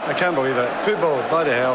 I can't believe it. Football, bloody hell.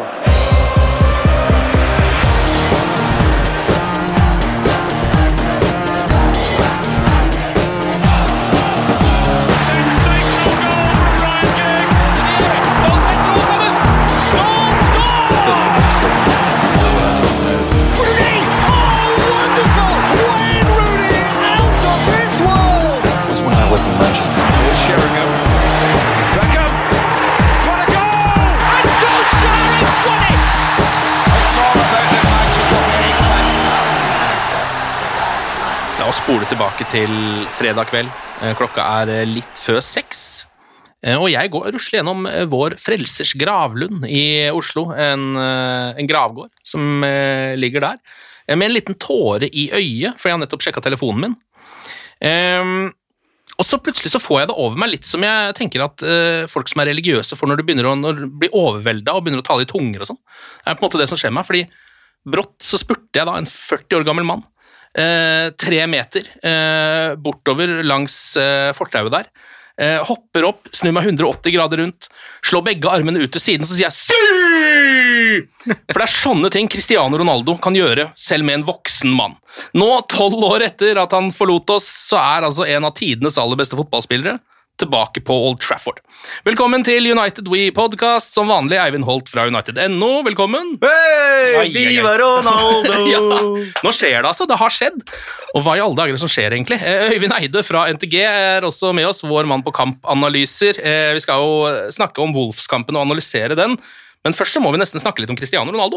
Spole tilbake til fredag kveld. Klokka litt før 6, og jeg rusler gjennom vår Frelsers gravlund i Oslo, en gravgård som ligger der, med en liten tåre i øyet, for jeg har nettopp sjekket telefonen min. Og så plutselig så får jeg det over meg litt som jeg tenker at folk som religiøse får når de begynner å bli overveldet og begynner å tale i tunger og sånn. Det på en måte det som skjer meg, fordi brått så spurte jeg da en 40 år gammel mann 3 meter bortover langs fortauet der, hopper opp, snur meg 180 grader rundt, slår begge armene ut til siden, og så sier jeg «Sy!» For det sånne ting Cristiano Ronaldo kan gjøre selv med en voksen mann. Nå, 12 år etter at han forlot oss, så altså en av tidenes aller beste fotballspillere tilbake på Old Trafford. Velkommen til United We Podcast, som vanlig Eivind Holt fra United.no. Velkommen! Hei, viva Ronaldo! Ja, nå skjer det altså, det har skjedd. Og hva i alle dager som skjer egentlig? Øyvind Eide fra NTG også med oss, vår mann på kampanalyser. Vi skal jo snakke om Wolves-kampen og analysere den, men først så må vi nesten snakke litt om Cristiano Ronaldo.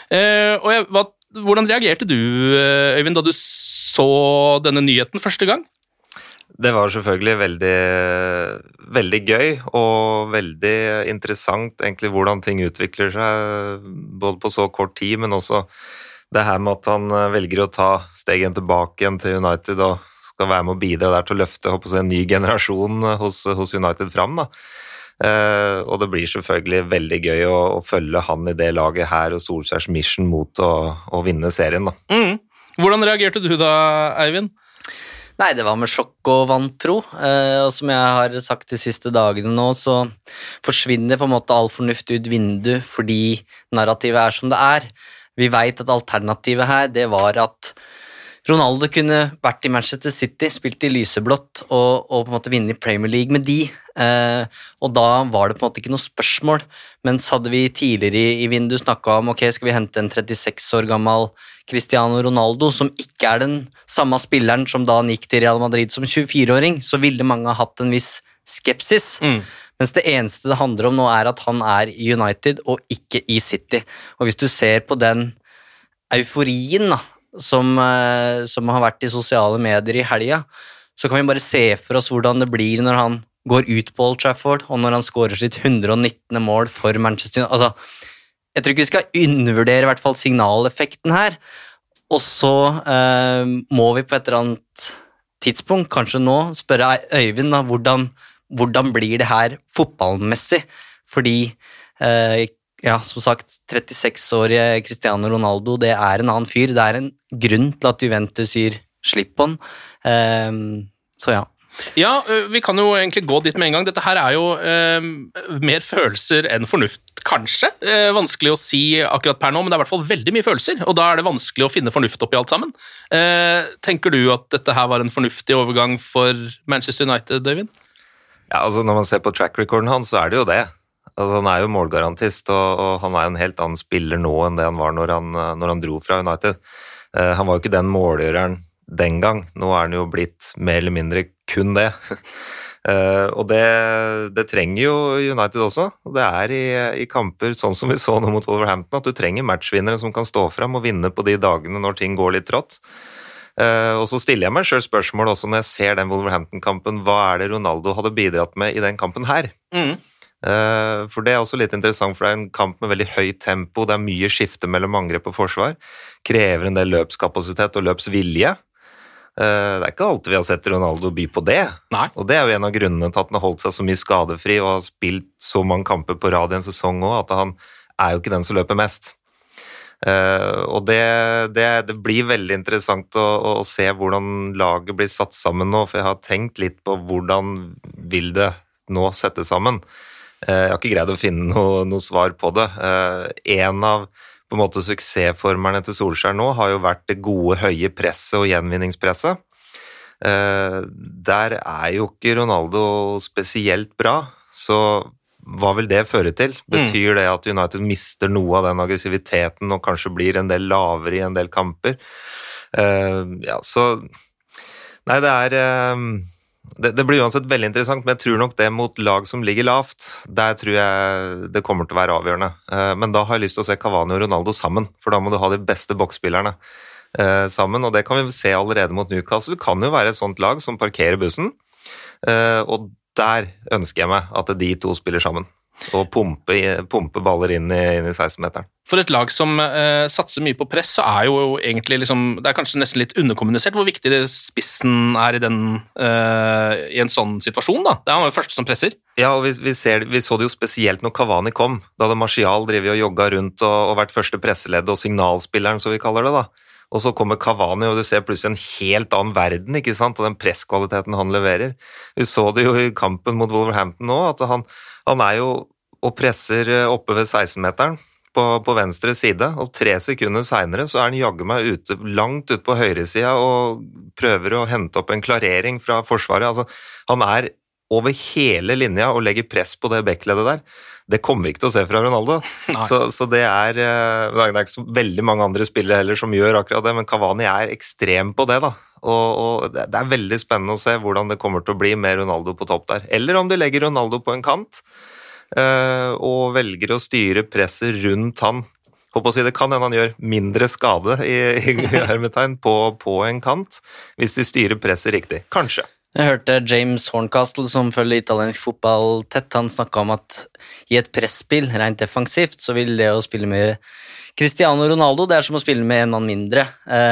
Hvordan reagerte du, Øyvind, da du så denne nyheten første gang? Det var selvfølgelig veldig gøy og veldig interessant egentlig hvordan ting utvikler seg både på så kort tid, men også det her med at han velger å ta stegen tilbake igjen til United og skal være med å bidra der til å løfte en ny generasjon hos United fram da. Og det blir selvfølgelig veldig gøy å følge han i det laget her og Solskjærs mission mot å vinne serien da. Hvordan reagerte du da, Eivind? Nei, det var med sjokk og vantro, og som jeg har sagt de siste dagene nå, så forsvinner på en måte all fornuft ut vindu fordi narrativet som det Vi vet at alternativet her, det var at Ronaldo kunne vært i Manchester City, spilt i lyseblått og på en måte vinne i Premier League med de, og da var det på en måte ikke noe spørsmål, mens hadde vi tidligere i vinduet snakket om, ok, skal vi hente en 36 år gammel Cristiano Ronaldo, som ikke den samme spilleren som da han gikk til Real Madrid som 24-åring, så ville mange ha hatt en viss skepsis, mens det eneste det handler om nå at han i United og ikke i City, og hvis du ser på den euforien da, som har vært i sosiale medier i helga, så kan vi bare se for oss hvordan det blir når han går ut på Old Trafford, og når han skårer sitt 119. mål for Manchester United. Altså, jeg tror ikke vi skal undervurdere i hvert fall signaleffekten her, og så må vi på et eller annet tidspunkt, kanskje nå, spørre Øyvind da, hvordan blir det her fotballmessig? Fordi ja, som sagt, 36-årige Cristiano Ronaldo, det en annen fyr, det en grunn til at Juventus sier slipp på han, så ja. Ja, vi kan jo egentlig gå dit med en gang. Dette her jo mer følelser enn fornuft, kanskje. Vanskelig å si akkurat per nå, men det I hvert fall veldig mye følelser, og da det vanskelig å finne fornuft oppi alt sammen. Tenker du at dette her var en fornuftig overgang for Manchester United, David? Ja, altså når man ser på track-recorden hans, så det jo det. Altså, han jo målgarantist, og han jo en helt annen spiller nå enn det han var når han dro fra United. Han var jo ikke den målgjøreren den gang. Nå han jo blitt mer eller mindre kun det. Og det trenger jo United også. Og det I kamper, sånn som vi så nå mot Wolverhampton, at du trenger matchvinnere som kan stå frem og vinne på de dagene når ting går litt trått. Og så stiller jeg meg selv spørsmål også når jeg ser den Wolverhampton-kampen, hva det Ronaldo hadde bidratt med I den kampen her? For det også litt interessant, for det en kamp med veldig høyt tempo, det mye skifte mellom angrep og forsvar, krever en del løpskapasitet og løpsvilje. Det ikke alltid vi har sett Ronaldo by på det. Nei. Og det jo en av grunnene til at han har holdt seg så mye skadefri og har spilt så mange kamper på rad I en sesong også, at han jo ikke den som løper mest. Og det blir veldig interessant å se hvordan laget blir satt sammen nå, for jeg har tenkt litt på hvordan vil det nå sette sammen. Jeg har ikke greid å finne noe svar på det. En av på en måte suksessformerne til Solskjær nå har jo vært det gode, høye presset og gjenvinningspresset. Der jo ikke Ronaldo spesielt bra, så hva vil det føre til? Betyr det at United mister noe av den aggressiviteten og kanskje blir en del lavere i en del kamper? Så nei, det blir uansett veldig interessant, men jeg tror nok det mot lag som ligger lavt, der tror jeg det kommer til å være avgjørende. Men da har jeg lyst til å se Cavani og Ronaldo sammen, for da må du ha de beste boksspillerne sammen, og det kan vi se allerede mot Newcastle. Det kan jo være et sånt lag som parkerer bussen, og der ønsker jeg meg at de to spiller sammen og pumpe baller inn i 16-meteren. For et lag som satser mye på press, så jo egentlig liksom, det kanskje nesten litt underkommunisert hvor viktig spissen i en sånn situasjon da. Det han jo første som presser. Ja, og vi så det jo spesielt når Cavani kom, da hadde Martial drevet og jogget rundt og vært første presseledd og signalspilleren, som vi kaller det da. Og så kommer Cavani, og du ser plutselig en helt annen verden, ikke sant, og den presskvaliteten han leverer. Vi så det jo i kampen mot Wolverhampton nå, at han jo og presser oppe ved 16-meteren på venstre side, og 3 sekunder senere så han jagget meg langt ut på høyre siden og prøver å hente opp en klarering fra forsvaret. Altså, han over hele linja og legger press på det backleddet der. Det kommer vi ikke til å se fra Ronaldo. Så det det ikke så veldig mange andre spillere heller som gjør akkurat det, men Cavani ekstrem på det da. Og det veldig spennende å se hvordan det kommer til å bli med Ronaldo på topp der. Eller om de legger Ronaldo på en kant, og velger å styre presset rundt han. Håper å si det kan hende han gjør mindre skade i hermetegn på en kant, hvis de styrer presset riktig. Kanskje. Jeg hørte James Horncastle, som følger italiensk fotball tett, han snakket om at i et presspill, rent defensivt, så vil det å spille med Cristiano Ronaldo, det som å spille med en mann mindre.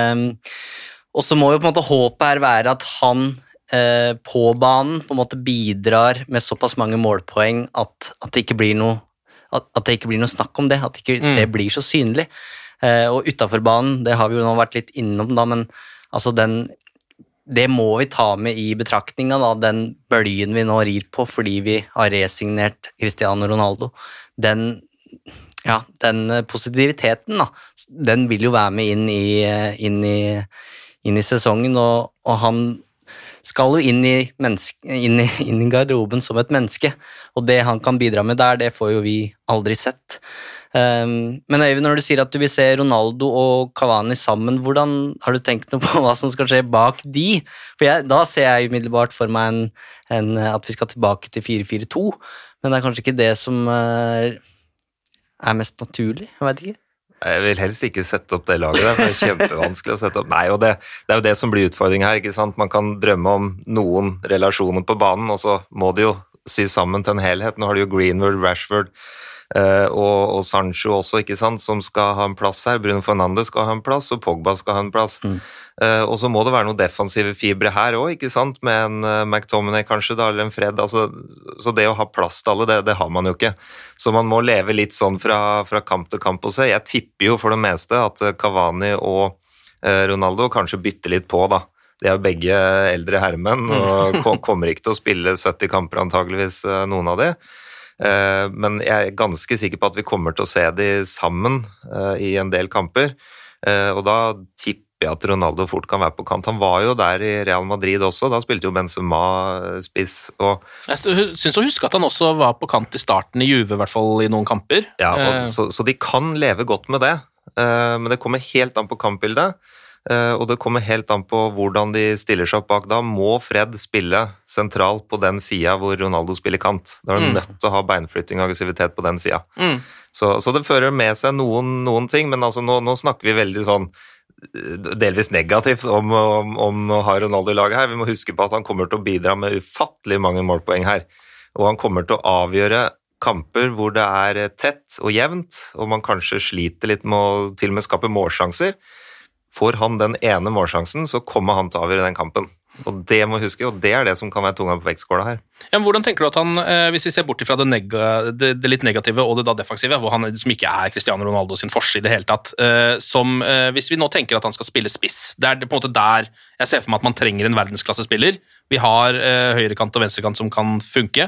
Og så må jo på en måte håpet her være at han på banen på en måte bidrar med såpass mange målpoeng at det ikke blir noe at det ikke blir noe snakk om det, at ikke det blir så synlig. Og utenfor banen, det har vi jo nå vært litt innom da, men altså det må vi ta med i betraktningen da, den bølgen vi nå rir på fordi vi har resignert Cristiano Ronaldo. Den positiviteten da, den vil jo være med inn i sesongen, og han skal jo inn i garderoben som et menneske, og det han kan bidra med der, det får jo vi aldri sett. Men Øyvind, når du sier at du vil se Ronaldo og Cavani sammen, hvordan har du tenkt noe på hva som skal skje bak de? For da ser jeg umiddelbart for meg at vi skal tilbake til 4-4-2, men det kanskje ikke det som mest naturlig, jeg vet ikke. Jeg vil helst ikke sette opp det laget der, det kjempevanskelig å sette opp. Nei, og det jo det som blir utfordringen her, ikke sant? Man kan drømme om noen relasjoner på banen, og så må det jo sy sammen til en helhet. Nå har du jo Greenwood, Rashford og Sancho også, ikke sant, som skal ha en plass her. Bruno Fernandes skal ha en plass, og Pogba skal ha en plass. Og så må det være noen defensive fibre her også, ikke sant, med en McTominay kanskje, da, eller en Fred. Altså, så det å ha plass til alle, det har man jo ikke. Så man må leve litt sånn fra kamp til kamp og se. Jeg tipper jo for det meste at Cavani og Ronaldo kanskje bytter litt på, da. De jo begge eldre herremenn, og kommer ikke til å spille 70 kamper antageligvis, noen av de. Men jeg ganske sikker på at vi kommer til å se de sammen i en del kamper, og da tipper jeg at Ronaldo fort kan være på kant. Han var jo der i Real Madrid også, da spilte jo Benzema spiss. Jeg synes å huske at han også var på kant i starten i Juve, i hvert fall i noen kamper. Ja, så de kan leve godt med det, men det kommer helt an på kampbildet. Og det kommer helt an på hvordan de stiller seg opp bak. Da må Fred spille sentralt på den siden hvor Ronaldo spiller kant. Da er du nødt til å ha beinflytting og aggressivitet på den siden. Så det fører med seg noen ting, men altså nå snakker vi veldig sånn delvis negativt om å ha Ronaldo i laget her. Vi må huske på at han kommer til å bidra med ufattelig mange målpoeng her, og han kommer til å avgjøre kamper hvor det tett og jevnt, og man kanskje sliter litt med å til og med skape målsjanser. Får han den ene målsjansen, så kommer han til å avgjøre den kampen. Og det må huske, og det det som kan være tunga på vektskåla her. Ja, hvordan tenker du at han, hvis vi ser bort fra det litt negative og det da defensive, hvor han som ikke Cristiano Ronaldo sin forse i det hele tatt, hvis vi nå tenker at han skal spille spiss, det det på en måte der jeg ser for meg at man trenger en verdensklassespiller. Vi har høyrekant og venstrekant som kan funke.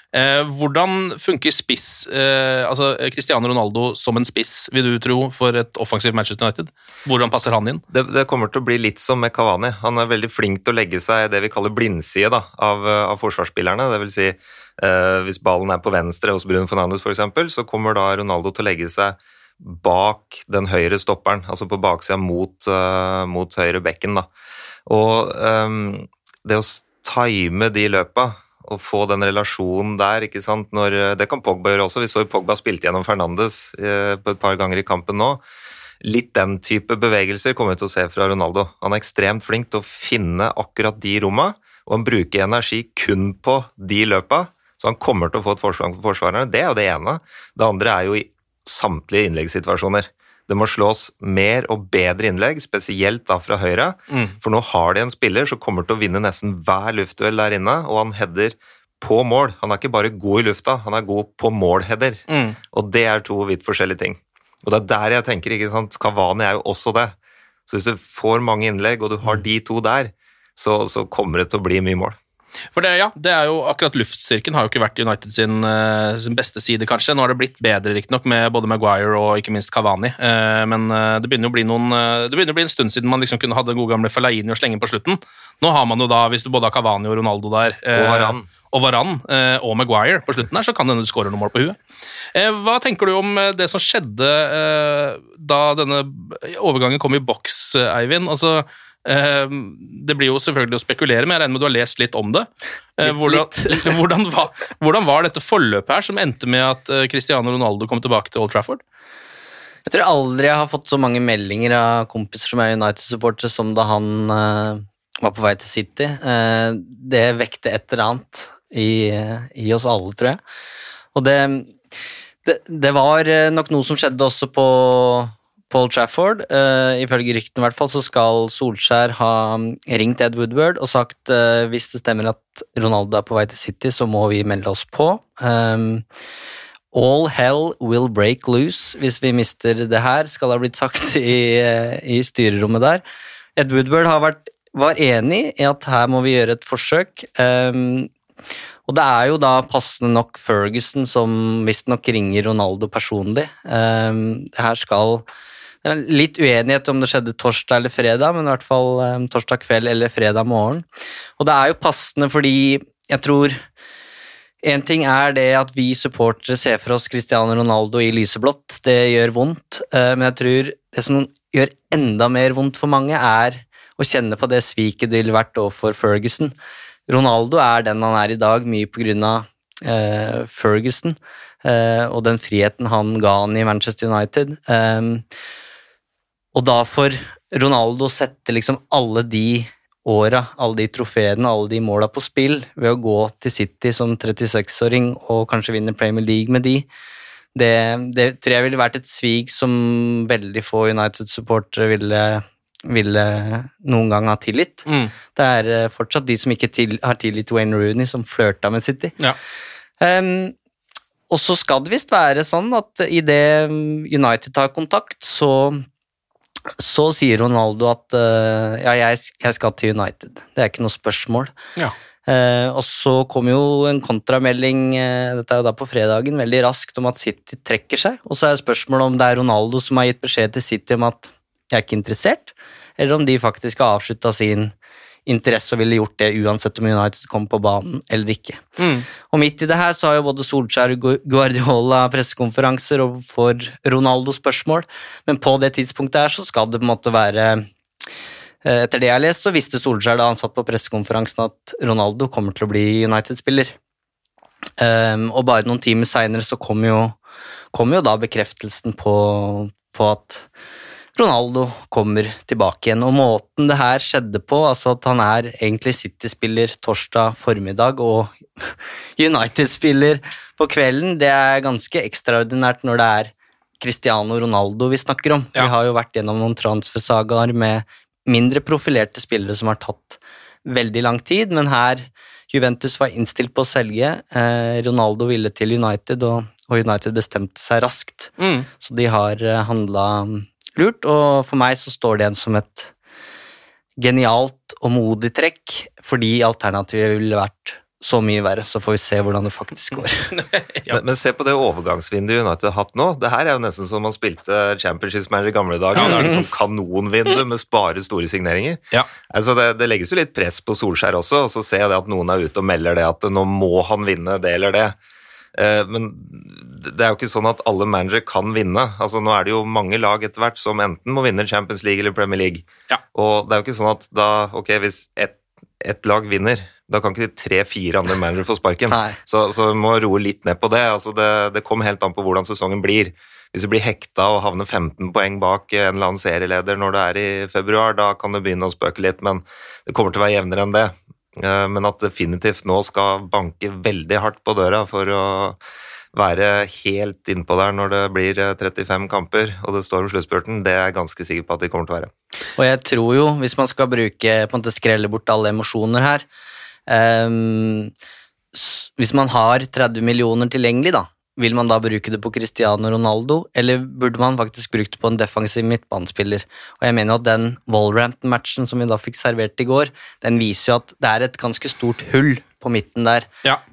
Hvordan funker spiss, altså Cristiano Ronaldo som en spiss, vil du tro, for et offensivt Manchester United? Hvordan passer han inn? Det kommer til å bli litt som med Cavani. Han er veldig flink til å legge seg det vi kaller blindside da, av forsvarsspillerne. Det vil si, hvis ballen er på venstre hos Bruno Fernandes for eksempel, så kommer da Ronaldo til å legge seg bak den høyre stopperen, altså på baksida mot høyre bekken da. Og det å time de løpa og få den relasjonen der, ikke sant? Det kan Pogba gjøre også. Vi så jo Pogba spilte gjennom Fernandes på et par ganger i kampen nå. Litt den type bevegelser kommer vi til å se fra Ronaldo. Han er ekstremt flink til å finne akkurat de romma, og han bruker energi kun på de løpa, så han kommer til å få et forsvar på forsvarerne. Det er jo det ene. Det andre er jo i samtlige innleggssituasjoner. Det må slås mer og bedre innlegg, spesielt da fra høyre, for nå har de en spiller som kommer til å vinne nesten hver luftduell der inne, og han header på mål. Han er ikke bare god i lufta, han er god på målheader, og det er to vidt forskjellige ting. Og det er der jeg tenker, ikke sant, Cavani er jo også det. Så hvis du får mange innlegg, og du har de to der, så kommer det til å bli mye mål. For det er jo akkurat luftstyrken har jo ikke vært United sin beste side kanskje. Nå har det blitt bedre riktignok med både Maguire og ikke minst Cavani, men det begynner å bli en stund siden man liksom kunne ha den gode gamle Fellaini og slenge på slutten. Nå har man jo da, hvis du både har Cavani og Ronaldo der, og Varane og Maguire på slutten her, så kan du skåre noen mål på huet. Hva tenker du om det som skjedde da denne overgangen kom i boks, Eivind? Altså, det blir jo selvfølgelig å spekulere, men jeg regner med du har lest litt om det. Hvordan var dette forløpet her som endte med at Cristiano Ronaldo kom tilbake til Old Trafford? Jeg tror aldri jeg har fått så mange meldinger av kompiser som er United-supportere som da han var på vei til City. Det vekte et eller annet i oss alle, tror jeg. Og det var nok noe som skjedde også på Old Trafford. Ifølge ryktene i hvert fall så skal Solskjær ha ringt Ed Woodward og sagt hvis det stemmer at Ronaldo er på vei til City, så må vi melde oss på. All hell will break loose hvis vi mister det her, skal det ha blitt sagt i styrerommet der. Ed Woodward var enig i at her må vi gjøre et forsøk, og det er jo da passende nok Ferguson som visst nok ringer Ronaldo personlig. Det er litt uenighet om det skjedde torsdag eller fredag, men i hvert fall torsdag kveld eller fredag morgen. Og det er jo passende fordi jeg tror en ting er det at vi supportere ser for oss Cristiano Ronaldo i lyseblått, det gjør vondt, men jeg tror det som gjør enda mer vondt for mange er å kjenne på det sviket det ville vært overfor Ferguson. Ronaldo er den han er i dag, mye på grunn av Ferguson og den friheten han ga han i Manchester United. Og da får Ronaldo sette liksom alle de åra, alle de trofeene, alle de måla på spill ved å gå til City som 36-åring og kanskje vinne Premier League med de. Det tror jeg ville vært et svig som veldig få United-supportere ville noen gang ha tillit. Det er fortsatt de som ikke har tillit til Wayne Rooney som flørta med City. Ja. Og så skal det visst være sånn at i det United tar kontakt, så sier Ronaldo at jeg skal til United. Det er ikke noe spørsmål. Ja. Og så kom jo en kontramelding, dette er jo da på fredagen, veldig raskt om at City trekker seg, og så er spørsmålet om det er Ronaldo som har gitt beskjed til City om at jeg er ikke interessert, eller om de faktisk har avsluttet sin interesse og ville gjort det uansett om United kom på banen eller ikke. Og midt i det her så har jo både Solskjær og Guardiola pressekonferanser og får Ronaldo spørsmål, men på det tidspunktet her så skal det på en måte være, etter det jeg har lest, så visste Solskjær da han satt på pressekonferansen at Ronaldo kommer til å bli United-spiller. Og bare noen timer senere så kom jo da bekreftelsen på at Ronaldo kommer tilbake igjen, og måten det her skjedde på, altså at han er egentlig City-spiller torsdag formiddag og United-spiller på kvelden, det er ganske ekstraordinært når det er Cristiano Ronaldo vi snakker om. Ja. Vi har jo vært gjennom noen transfersagaer med mindre profilerte spillere som har tatt veldig lang tid, men her Juventus var innstilt på å selge, Ronaldo ville til United, og United bestemte seg raskt, så de har handlet lurt, og for meg så står det igjen som et genialt og modig trekk, fordi alternativet ville vært så mye verre, så får vi se hvordan det faktisk går. Ja. Men se på det overgangsvinduet United har hatt nå. Det her jo nesten som man spilte Championship Manager i gamle dager. Det liksom kanonvindu med bare store signeringer. Ja. Altså det legges jo litt press på Solskjær også, og så ser jeg det at noen ute og melder det at nå må han vinne det eller det. Men det jo ikke sånn at alle managere kan vinne. Altså nå det jo mange lag etter hvert som enten må vinne Champions League eller Premier League. Ja. Og det jo ikke sånn at da, ok, hvis ett lag vinner, da kan ikke de 3-4 andre managere få sparken. Så vi må roe litt ned på det. Altså det kommer helt an på hvordan sesongen blir. Hvis det blir hekta og havner 15 poeng bak en eller annen serieleder når det i februar, da kan det begynne å spøke litt, men det kommer til å være jevnere enn det. Men at definitivt nå skal banke veldig hardt på døra for å være helt innpå der når det blir 35 kamper, og det står om sluttspurten, det jeg ganske sikker på at de kommer til å være. Og jeg tror jo, hvis man skal bruke, på en måte skrelle bort alle emosjoner her, hvis man har 30 millioner tilgjengelig da, vil man da bruke det på Cristiano Ronaldo, eller burde man faktisk bruke det på en defensiv midtbanespiller? Og jeg mener jo at den Wolverhampton-matchen som vi da fikk servert i går, den viser jo at det et ganske stort hull på midten der,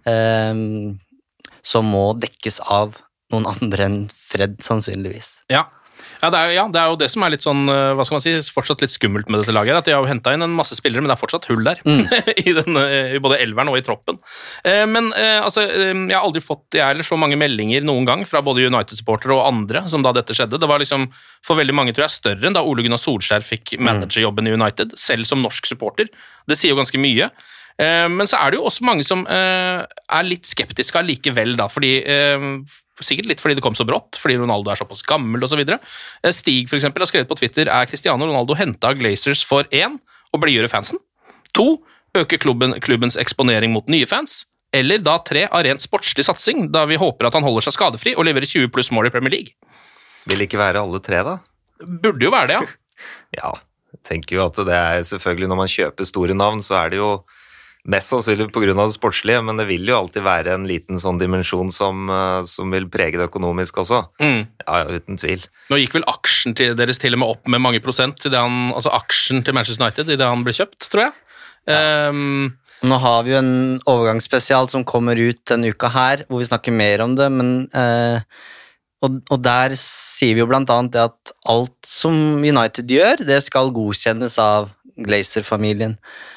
som må dekkes av noen andre enn Fred, sannsynligvis. Ja, det jo det som litt sånn, hva skal man si, fortsatt litt skummelt med dette laget, at de har jo hentet inn en masse spillere, men det fortsatt hull der, i både elveren og i troppen. Men altså, jeg har aldri fått så mange meldinger noen gang fra både United-supportere og andre, som da dette skjedde. Det var liksom, for veldig mange tror jeg, større enn da Ole Gunnar Solskjær fikk managerjobben i United, selv som norsk supporter. Det sier jo ganske mye. Men så det jo også mange som litt skeptiske allikevel da, fordi sikkert litt fordi det kom så brått, fordi Ronaldo såpass gammel og så videre. Stig for eksempel har skrevet på Twitter, Cristiano Ronaldo hentet av Glazers for 1, å blidgjøre fansen, 2, øke klubbens eksponering mot nye fans, eller da 3, av rent sportslig satsing, da vi håper at han holder seg skadefri og leverer 20 pluss mål i Premier League. Vil ikke være alle 3 da? Burde jo være det, ja. Ja, jeg tenker jo at det selvfølgelig når man kjøper store navn, så det jo mest sannsynlig på grunn av det sportslige, men det vil jo alltid være en liten sånn dimensjon som vil prege det økonomisk også. Ja, uten tvil. Nå gikk vel aksjen til deres til og med opp med mange prosent, altså aksjen til Manchester United i det han ble kjøpt, tror jeg. Ja. Nå har vi jo en overgangsspesial som kommer ut denne uka her, hvor vi snakker mer om det, men og der sier vi jo blant annet det at alt som United gjør, det skal godkjennes av Glazer-familien.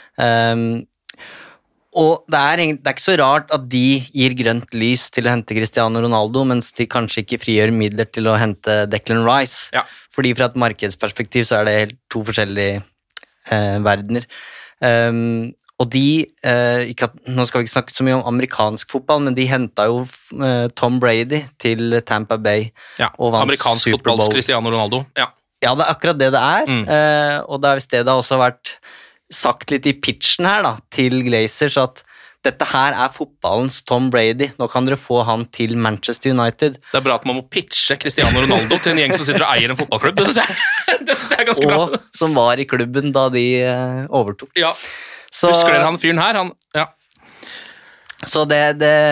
Og det ikke så rart at de gir grønt lys til å hente Cristiano Ronaldo, mens de kanskje ikke frigjør midler til å hente Declan Rice. Ja. Fordi fra et markedsperspektiv så det helt 2 forskjellige verdener. Og de, nå skal vi ikke snakke så mye om amerikansk fotball, men de hentet jo Tom Brady til Tampa Bay. Ja, og vant amerikansk fotballs Cristiano Ronaldo. Ja, det akkurat det og det hvis det har også vært sagt litt i pitchen her da, til Glazer, så at dette her fotballens Tom Brady, nå kan dere få han til Manchester United. Det bra at man må pitche Cristiano Ronaldo til en gjeng som sitter og eier en fotballklubb, det synes jeg ganske bra. Og som var i klubben da de overtok. Ja, husker dere han fyren her? Ja. Så det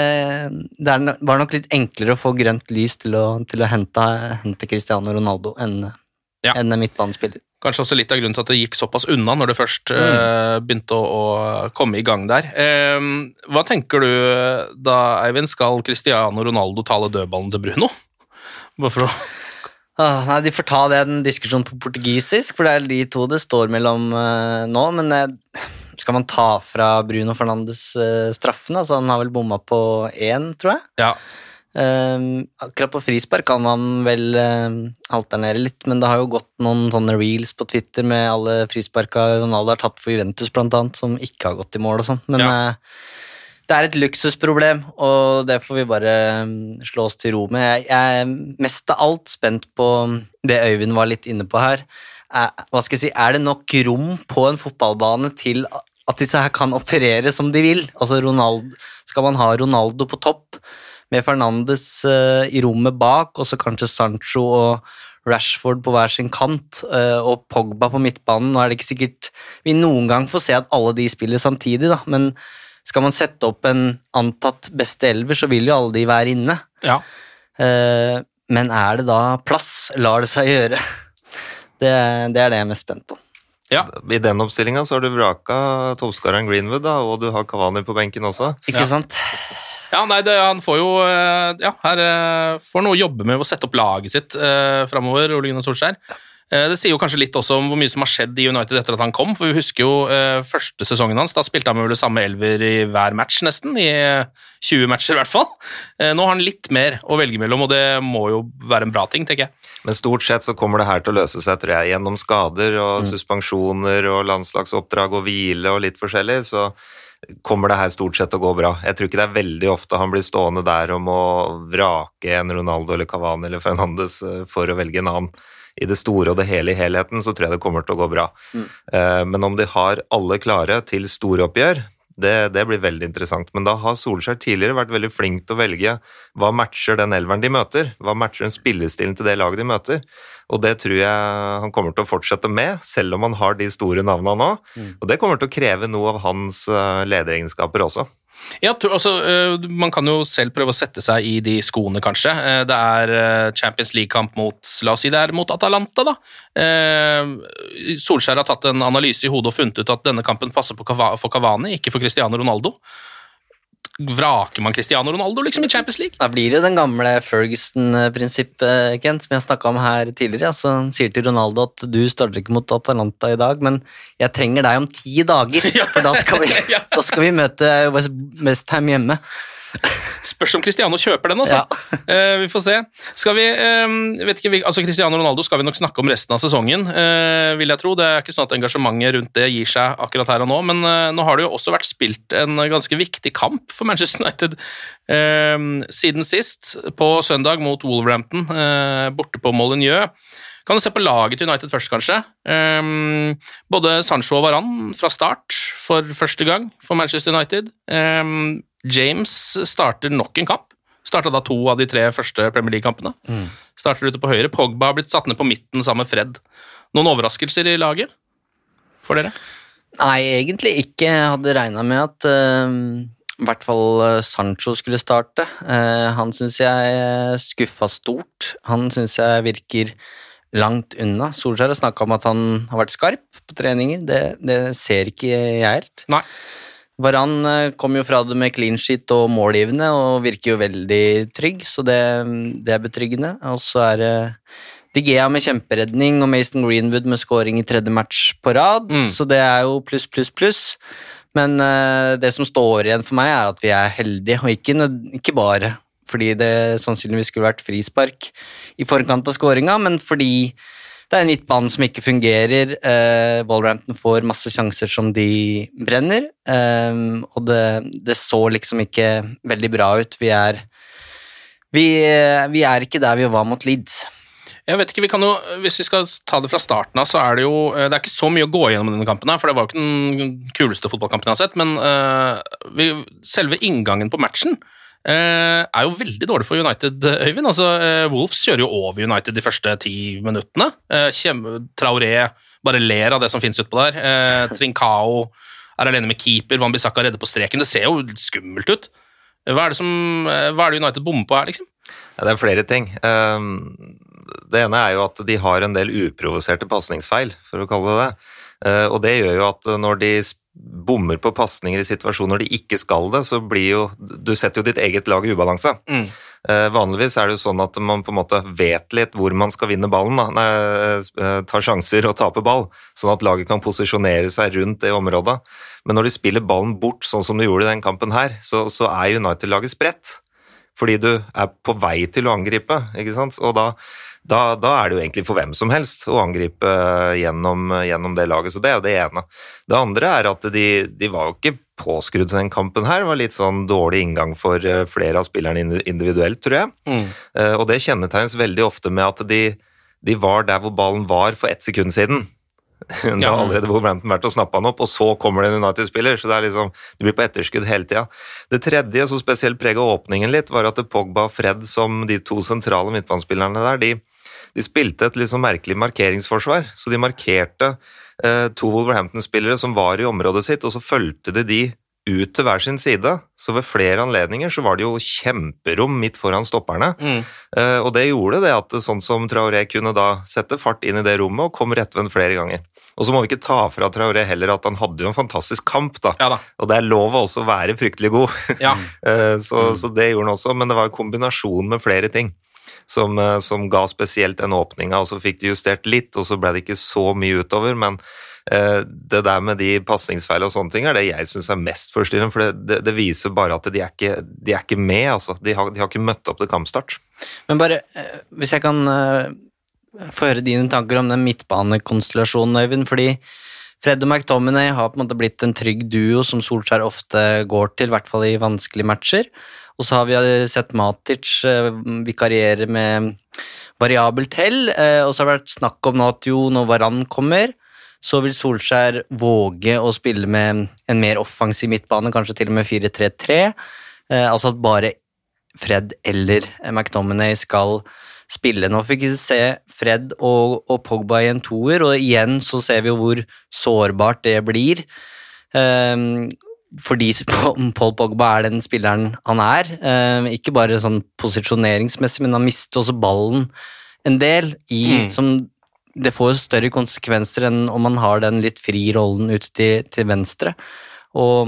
var nok litt enklere å få grønt lys til å hente Cristiano Ronaldo enn midtbanespiller. Kanskje også litt av grunnen til at det gikk såpass unna når det først begynte å komme i gang der. Hva tenker du da, Eivind, skal Cristiano Ronaldo tale dødballen til Bruno? Hvorfor? Nei, de får ta den diskusjonen på portugisisk, for det de 2 det står mellom nå, men skal man ta fra Bruno Fernandes straffen, altså han har vel bommet på 1, tror jeg. Ja. Akkurat på frispark kan man vel alternere litt, men det har jo gått noen sånne reels på Twitter med alle frisparka Ronaldo har tatt for Juventus blant annet, som ikke har gått i mål og sånt, men det et luksusproblem, og det får vi bare slå oss til ro med. Jeg mest av alt spent på det Øyvind var litt inne på her. Hva skal jeg si, det nok rom på en fotballbane til at disse her kan operere som de vil? Altså skal man ha Ronaldo på topp, med Fernandes i rommet bak, og så kanskje Sancho og Rashford på hver sin kant, og Pogba på midtbanen. Nå det ikke sikkert vi noen gang får se at alle de spiller samtidig, da, men skal man sette opp en antatt beste elver, så vil jo alle de være inne. Ja. Men det da plass? Lar det seg gjøre? Det det jeg er mest spent på. Ja. I den oppstillingen så har du vraka toppskareren Greenwood, da, og du har Cavani på benken også. Ikke sant? Ja, nei, han får jo får noe å jobbe med å sette opp laget sitt fremover, Ole Gunnar Solskjær. Det sier jo kanskje litt også om hvor mye som har skjedd i United etter at han kom, for vi husker jo første sesongen hans, da spilte han med vel samme elver i hver match nesten, i 20 matcher i hvert fall. Nå har han litt mer å velge mellom, og det må jo være en bra ting, tenker jeg. Men stort sett så kommer det her til å løse seg, tror jeg, gjennom skader og suspensjoner og landslagsoppdrag og hvile og litt forskjellig, så kommer det her stort sett å gå bra. Jeg tror ikke det er veldig ofte han blir stående der om å vrake en Ronaldo eller Cavani eller Fernandes for å velge en annen. I det store og det hele i helheten så tror jeg det kommer til å gå bra. Men om de har alle klare til store oppgjør, det blir veldig interessant. Men da har Solskjær tidligere vært veldig flink til å velge hva matcher den elveren de møter, hva matcher den spillestilen til det laget de møter. Og det tror jeg han kommer til å fortsette med, selv om han har de store navnene nå. Og det kommer til å kreve noe av hans lederegenskaper også. Ja, altså, man kan jo selv prøve å sette seg i de skoene, kanskje. Det er Champions League-kamp mot, la oss si det er mot Atalanta, da. Solskjær har tatt en analyse i hodet og funnet ut at denne kampen passer for Cavani, ikke for Cristiano Ronaldo. Vraker man Cristiano Ronaldo liksom i Champions League? Da blir det den gamle Ferguson-prinsippet, Kent, som jeg snakket om her tidligere. Altså, han sier til Ronaldo at du starter ikke mot Atalanta i dag, men jeg trenger deg om 10 dager, for da skal vi møte West Ham hjemme. Spørs om Cristiano kjøper den, altså. Ja. Vi får se. Skal vi, vet ikke, altså Cristiano Ronaldo skal vi nok snakke om resten av sesongen, vil jeg tro. Det er ikke sånn at engasjementet rundt det gir seg akkurat her og nå, men nå har det jo også vært spilt en ganske viktig kamp for Manchester United siden sist, på søndag mot Wolverhampton, borte på Molineux. Kan du se på laget til United først, kanskje? Både Sancho og Varane fra start for første gang for Manchester United. James starter nok en kamp. Startet da 2 av de 3 første Premier League-kampene. Starter ute på høyre. Pogba har blitt satt ned på midten sammen med Fred. Noen overraskelser i laget for dere? Nei, egentlig ikke. Jeg hadde regnet med at i hvert fall Sancho skulle starte. Han synes jeg skuffet stort. Han synes jeg virker langt unna. Solskjær har snakket om at han har vært skarp på treninger. Det ser ikke jeg helt. Nei. Varane kom jo fra det med clean sheet og målgivende og virker jo veldig trygg, så det er betryggende. Og så er det De Gea med kjemperedning og Mason Greenwood med scoring i 3. match på rad, så det er jo pluss. Men det som står igjen for meg er at vi er heldige, og ikke bare fordi det sannsynligvis skulle vært frispark i forkant av scoringa, men fordi det er en midtbane som ikke fungerer. Wolverhampton får masse sjanser som de brenner, og det så liksom ikke veldig bra ut. Vi er ikke der vi var mot Leeds. Jeg vet ikke, hvis vi skal ta det fra starten av, så er det jo, det er ikke så mye å gå gjennom denne kampen her, for det var jo ikke den kuleste fotballkampen jeg har sett, men selve inngangen på matchen er jo veldig dårlig for United, Øyvind. Altså, Wolves kjører jo over United de første 10 minuttene. Traoré bare ler av det som finnes utpå der. Trincao er alene med keeper, Van Bissaka redder på streken. Det ser jo skummelt ut. Hva er det United bommer på her, liksom? Ja, det er flere ting. Det ene er jo at de har en del uprovoserte passningsfeil, for å kalle det det. Og det gjør jo at når de bommer på passninger i situasjoner de ikke skal det, så blir jo, du setter jo ditt eget lag i ubalanse. Vanligvis er det jo sånn at man på en måte vet litt hvor man skal vinne ballen, ta sjanser og tape ball, sånn at laget kan posisjonere seg rundt det området. Men når de spiller ballen bort, sånn som de gjorde i den kampen her, så er United-laget spredt, fordi du er på vei til å angripe, ikke sant? Og da er det jo egentlig for hvem som helst å angripe gjennom det laget, så det er jo det ene. Det andre er at de var jo ikke påskrudd til den kampen her, det var litt sånn dårlig inngang for flere av spillerne individuelt, tror jeg. Og det kjennetegnes veldig ofte med at de var der hvor ballen var for 1 sekund siden. Da har allerede Wolverhampton vært og snappet han opp, og så kommer det en United-spiller, så det er liksom, det blir på etterskudd hele tiden. Det tredje, som spesielt preget åpningen litt, var at Pogba og Fred, som de 2 sentrale midtbanespillerne der, de spilte et litt sånn merkelig markeringsforsvar, så de markerte 2 Wolverhampton-spillere som var i området sitt, og så fulgte de ut til hver sin side, så ved flere anledninger så var det jo kjemperom midt foran stopperne, og det gjorde det at sånn som Traoré kunne da sette fart inn i det rommet og komme rettvendt flere ganger. Og så må vi ikke ta fra Traoré heller at han hadde jo en fantastisk kamp da, og det lov å også være fryktelig god, så det gjorde han også, men det var en kombinasjon med flere ting som ga spesielt en åpning, og så fikk de justert litt, og så ble det ikke så mye utover, men det der med de passningsfeil og sånne ting det jeg synes mest forstyrrende, for det viser bare at de er ikke med, altså. De har ikke møtt opp til kampstart. Men bare, hvis jeg kan få høre dine tanker om den midtbanekonstellasjonen, Øyvind, fordi Fred og McTominay har på en måte blitt en trygg duo som Solskjær ofte går til, i hvert fall i vanskelige matcher, og så har vi sett Matic vikariere med variabelt hell, og så har det vært snakk om nå at jo, når Varane kommer, så vil Solskjær våge å spille med en mer offensiv midtbane, kanskje til og med 4-3-3, altså at bare Fred eller McTominay skal spille. Nå fikk vi se Fred og Pogba i en toer, og igjen så ser vi jo hvor sårbart det blir, fordi Paul Pogba den spilleren han ikke bare sånn posisjoneringsmessig, men han mister også ballen en del som det får større konsekvenser enn om man har den litt fri rollen ut til venstre, og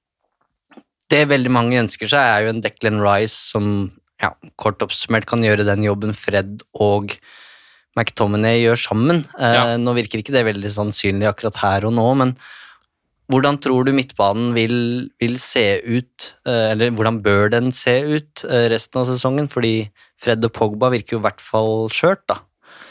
det veldig mange ønsker seg jo en Declan Rice som kort oppsummert kan gjøre den jobben Fred og McTominay gjør sammen. Nå virker ikke det veldig sannsynlig akkurat her og nå, men hvordan tror du midtbanen vil se ut, eller hvordan bør den se ut resten av sesongen, fordi Fred og Pogba virker jo i hvert fall skjørt da.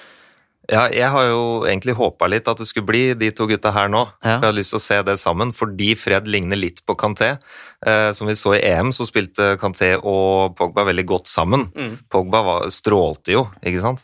Ja, jeg har jo egentlig håpet litt at det skulle bli de to gutta her nå, for jeg har lyst til å se det sammen, fordi Fred ligner litt på Kanté. Som vi så i EM, så spilte Kanté og Pogba veldig godt sammen. Pogba strålte jo, ikke sant?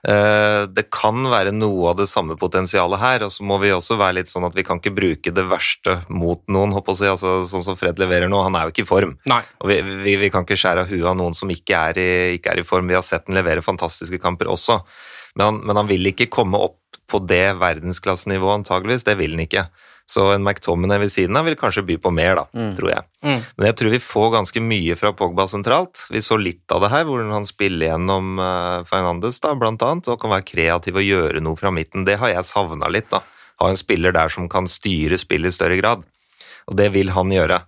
Det kan være noe av det samme potensialet her, og så må vi også være litt sånn at vi kan ikke bruke det verste mot noen, håper jeg, altså sånn som Fred leverer nå, han jo ikke i form. Nei. Og vi kan ikke skjære av huet av noen som ikke er i form. Vi har sett den levere fantastiske kamper også. Men han vil ikke komme opp på det verdensklassenivået antageligvis, det vil han ikke. Så en McTominay ved siden av vil kanskje by på mer da, tror jeg. Men jeg tror vi får ganske mye fra Pogba sentralt. Vi så litt av det her, hvor han spiller gjennom Fernandes da, blant annet, og kan være kreativ og gjøre noe fra midten. Det har jeg savnet litt da. Ha en spiller der som kan styre spillet i større grad. Og det vil han gjøre.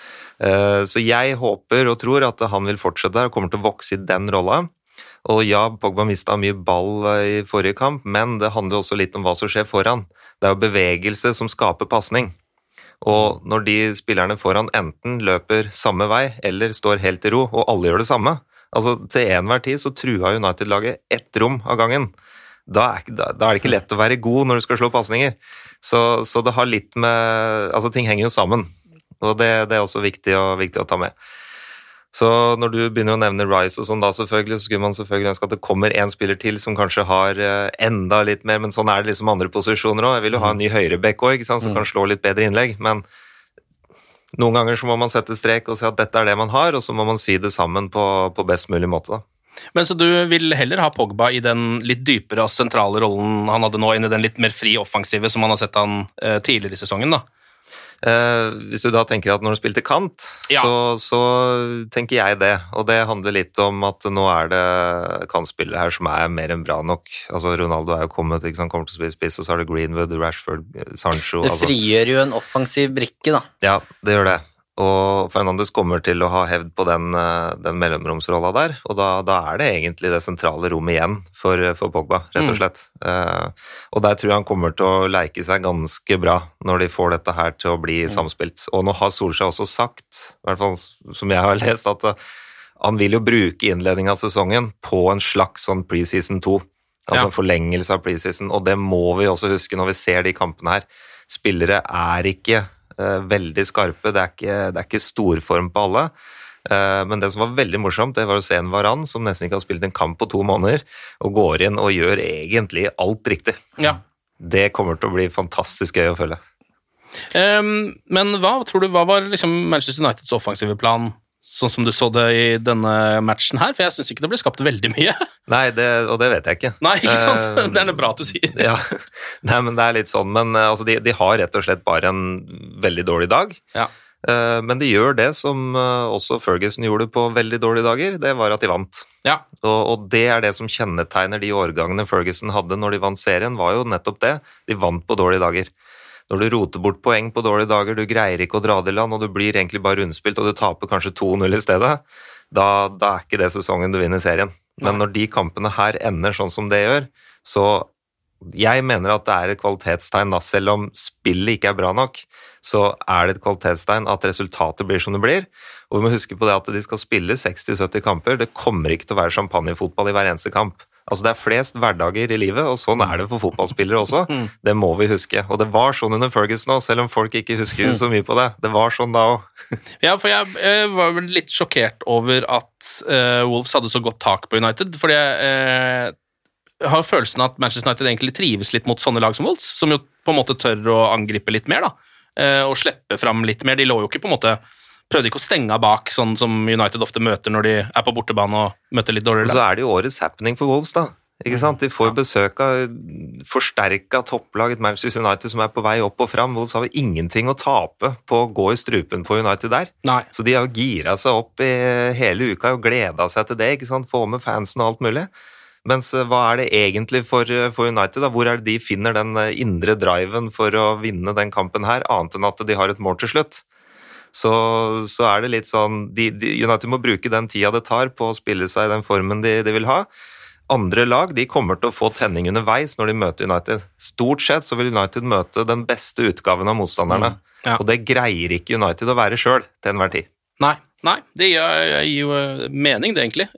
Så jeg håper og tror at han vil fortsette der og kommer til å vokse i den rollen. Og ja, Pogba mistet mye ball i forrige kamp, men det handler også litt om hva som skjer foran. Det jo bevegelse som skaper passning. Og når de spillerne foran enten løper samme vei, eller står helt i ro, og alle gjør det samme, altså til enhver tid så truer United-laget ett rom av gangen. Da det ikke lett å være god når du skal slå passninger. Så det har litt med, altså ting henger jo sammen, og det også viktig å ta med. Så når du begynner å nevne Rice og sånn da selvfølgelig, så skulle man selvfølgelig ønske at det kommer en spiller til som kanskje har enda litt mer, men sånn det liksom andre posisjoner også. Jeg vil jo ha en ny høyrebekk også, ikke sant, som kan slå litt bedre innlegg, men noen ganger så må man sette strek og si at dette det man har, og så må man sy det sammen på best mulig måte da. Men så du vil heller ha Pogba i den litt dypere og sentrale rollen han hadde nå, inn i den litt mer fri offensive som man har sett han tidligere i sesongen da? Hvis du da tenker at når du spilte kant, så tenker jeg det, og det handler litt om at nå det kantspillere her som mer enn bra nok. Altså Ronaldo jo kommet, ikke sant, kommer til å spille spiss, og så det Greenwood, Rashford, Sancho. Det frigjør jo en offensiv brikke da. Ja, det gjør det. Og Fernandes kommer til å ha hevd på den mellomromsrolla der, og da det egentlig det sentrale rommet igjen for Pogba, rett og slett. Og der tror jeg han kommer til å leke seg ganske bra når de får dette her til å bli samspilt. Og nå har Solskjær også sagt, i hvert fall som jeg har lest, at han vil jo bruke innledningen av sesongen på en slags sånn preseason 2, altså en forlengelse av preseason, og det må vi også huske når vi ser de kampene her. Spillere ikke veldig skarpe, det ikke storform på alle, men det som var veldig morsomt, det var å se en Varane som nesten ikke har spilt en kamp på 2 måneder, og går inn og gjør egentlig alt riktig. Ja. Det kommer til å bli fantastisk gøy å følge. Men hva tror du, hva var liksom Manchester Uniteds offensive plan, sånn som du så det i denne matchen her? For jeg synes ikke det ble skapt veldig mye. Nei, og det vet jeg ikke. Nei, ikke sant? Det noe bra at du sier. Ja, nei, men det litt sånn, men altså, de har rett og slett bare en veldig dårlig dag. Ja. Men de gjør det som også Ferguson gjorde på veldig dårlige dager, det var at de vant. Ja. Og det det som kjennetegner de årgangene Ferguson hadde når de vant serien, var jo nettopp det. De vant på dårlige dager. Når du roter bort poeng på dårlige dager, du greier ikke å dra det i land, og du blir egentlig bare rundspilt, og du taper kanskje 2-0 i stedet, da ikke det sesongen du vinner serien. Men når de kampene her ender sånn som det gjør, så jeg mener at det et kvalitetstegn, da, selv om spillet ikke bra nok, så det et kvalitetstegn at resultatet blir som det blir, og vi må huske på det at de skal spille 60-70 kamper, det kommer ikke til å være champagnefotball i hver eneste kamp. Altså det flest hverdager i livet, og sånn det for fotballspillere også. Det må vi huske. Og det var sånn under Ferguson også, selv om folk ikke husker så mye på det. Det var sånn da også. Ja, for jeg var vel litt sjokkert over at Wolves hadde så godt tak på United, fordi jeg har følelsen at Manchester United egentlig trives litt mot sånne lag som Wolves, som jo på en måte tør å angripe litt mer da, og slippe fram litt mer. De lå jo ikke på en måte prøvde ikke å stenge bak, sånn som United ofte møter når de på bortebane og møter litt dårligere. Så det jo årets happening for Wolves da, ikke sant? De får besøk av forsterket topplag, et Manchester United som på vei opp og fram. Wolves har jo ingenting å tape på å gå i strupen på United der. Nei. Så de har jo giret seg opp i hele uka og gledet seg til det, ikke sant? Få med fansen og alt mulig. Mens hva det egentlig for United da? Hvor det de finner den indre driven for å vinne den kampen her, annet enn at de har et mål til slutt? Så det litt sånn, United må bruke den tida det tar på å spille seg i den formen de vil ha. Andre lag, de kommer til å få tenning underveis når de møter United. Stort sett så vil United møte den beste utgaven av motstanderne, og det greier ikke United å være selv til enhver tid. Nei, det gir jo mening det egentlig.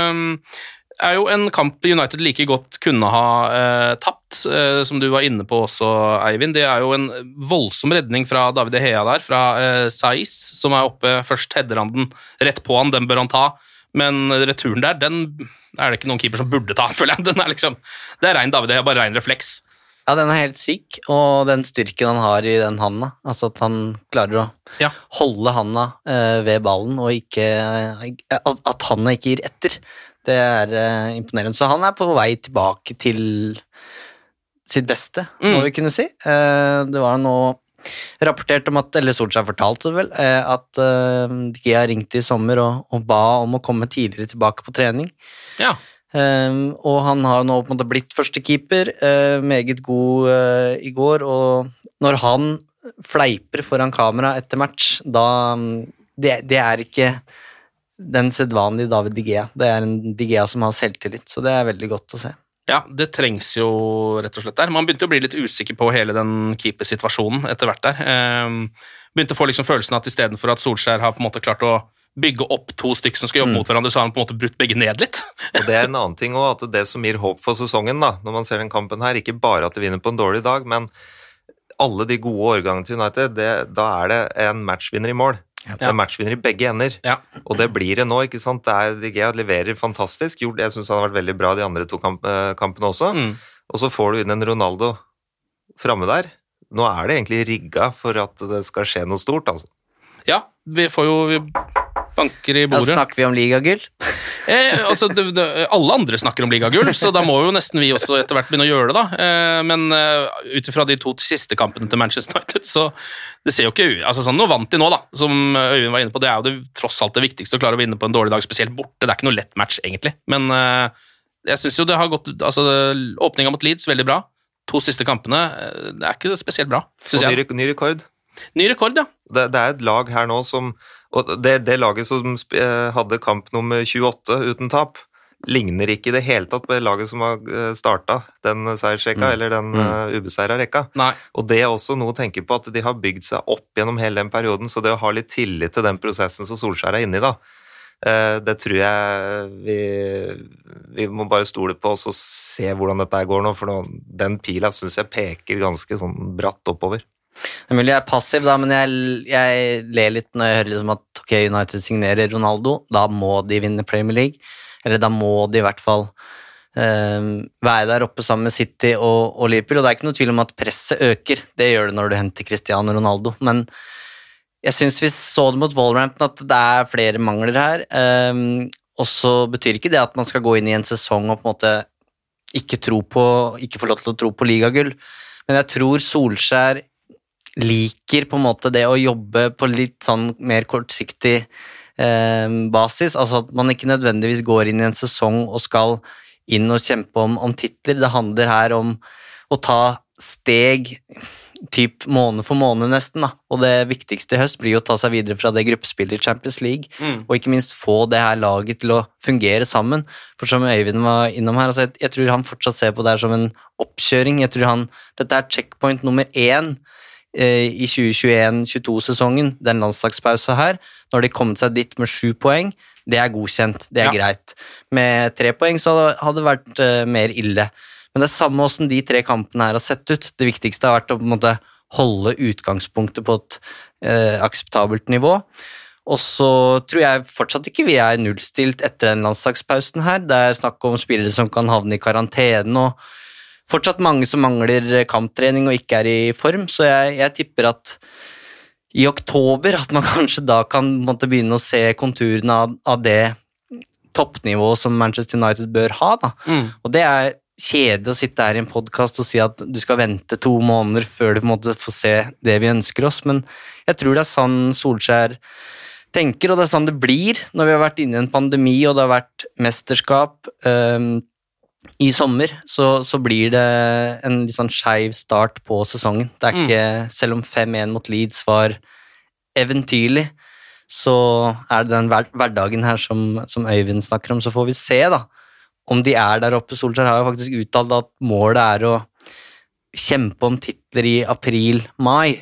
Jo en kamp United like godt kunne ha tapt, som du var inne på også, Eivind. Det jo en voldsom redning fra David De Gea der, fra Saiz, som oppe først header han den rett på han, den bør han ta, men returen der, den det ikke noen keeper som burde ta, føler jeg. Den liksom, det ren David De Gea, bare ren refleks. Ja, den helt syk, og den styrken han har i den handa, altså at han klarer å holde handa ved ballen, og ikke, at handa ikke gir etter. Det imponerende. Så han på vei tilbake til sitt beste, må vi kunne si. Det var nå rapportert om at, eller Solskjær fortalte det vel, at Gea ringte i sommer og ba om å komme tidligere tilbake på trening. Ja. Og han har nå på en måte blitt førstekeeper, meget god i går, og når han fleiper foran kamera etter match, da det ikke den sedvanlige David De Gea. Det en De Gea som har selvtillit, så det veldig godt å se. Ja, det trengs jo rett og slett der. Man begynte å bli litt usikker på hele den keepersituasjonen etter hvert der. Begynte å få liksom følelsen at i stedet for at Solskjær har på en måte klart å bygge opp to stykker som skal jobbe mot hverandre, så har han på en måte brutt begge ned litt. Og det en annen ting også, at det som gir håp for sesongen da, når man ser den kampen her, ikke bare at de vinner på en dårlig dag, men alle de gode årgangene til United, da det en matchvinner i mål. Det matchvinner i begge ender, og det blir det nå, ikke sant? De Gea leverer fantastisk, jeg synes han har vært veldig bra de andre to kampene også, og så får du inn en Ronaldo fremme der. Nå det egentlig rigget for at det skal skje noe stort, altså. Ja, vi banker i bordet. Da snakker vi om ligagull. Altså, alle andre snakker om ligagull, så da må jo nesten vi også etter hvert begynne å gjøre det da. Men utifra de to siste kampene til Manchester United, så det ser jo ikke ut. Altså, sånn, nå vant de nå da, som Øyvind var inne på. Det jo det, tross alt det viktigste å klare å vinne på en dårlig dag, spesielt borte. Det ikke noe lett match egentlig. Men jeg synes jo det har gått, altså åpningen mot Leeds, veldig bra. To siste kampene, det ikke spesielt bra, synes jeg. Ny rekord. Ny rekord, ja. Det et lag her nå som, og det laget som hadde kamp nummer 28 uten tap, ligner ikke i det hele tatt på laget som har startet den seiersrekka, eller den ubeseiret rekka. Nei. Og det også noe å tenke på, at de har bygd seg opp gjennom hele den perioden, så det å ha litt tillit til den prosessen som Solskjær inne i da, det tror jeg vi må bare stole på oss og se hvordan dette går nå, for den pila synes jeg peker ganske sånn bratt oppover. Det mulig jeg passiv da, men jeg ler litt når jeg hører liksom at United signerer Ronaldo, da må de vinne Premier League, eller da må de i hvert fall være der oppe sammen med City og Liverpool, og det ikke noe tvil om at presset øker, det gjør det når du henter Cristiano Ronaldo, men jeg synes vi så det mot Wolverhampton at det flere mangler her, og så betyr ikke det at man skal gå inn i en sesong og på en måte ikke få lov til å tro på ligagull, men jeg tror Solskjær liker på en måte det å jobbe på litt sånn mer kortsiktig basis, altså at man ikke nødvendigvis går inn i en sesong og skal inn og kjempe om titler. Det handler her om å ta steg typ måned for måned nesten, da. Og det viktigste i høst blir jo å ta seg videre fra det gruppespillet i Champions League, og ikke minst få det her laget til å fungere sammen. For som Øyvind var innom her, altså jeg tror han fortsatt ser på det her som en oppkjøring. Jeg tror dette er checkpoint nummer 1 i 2021-22-sesongen, den landslagspausa her. Nå har de kommet seg dit med 7 poeng. Det er godkjent, det er greit. Med 3 poeng så hadde det vært mer ille. Men det er samme hvordan de 3 kampene her har sett ut. Det viktigste har vært å på en måte holde utgangspunktet på et akseptabelt nivå. Og så tror jeg fortsatt ikke vi er nullstilt etter den landslagspausen her. Det er snakk om spillere som kan havne i karantene, og fortsatt mange som mangler kamptrening og ikke er i form. Så jeg tipper at i oktober at man kanskje da kan måtte begynne å se konturene av det toppnivået som Manchester United bør ha, da. Og det er kjedelig å sitte her i en podcast og si at du skal vente 2 måneder før du på en måte får se det vi ønsker oss, men jeg tror det er sånn Solskjær tenker, og det er sånn det blir når vi har vært inne i en pandemi, og det har vært mesterskap i sommer, så blir det en litt sånn skeiv start på sesongen. Det er ikke, selv om 5-1 mot Leeds var eventyrlig, så er det den hverdagen her som Øyvind snakker om, så får vi se da, om de er der oppe. Solskjær har jo faktisk uttalt at målet er å kjempe om titler i april-mai,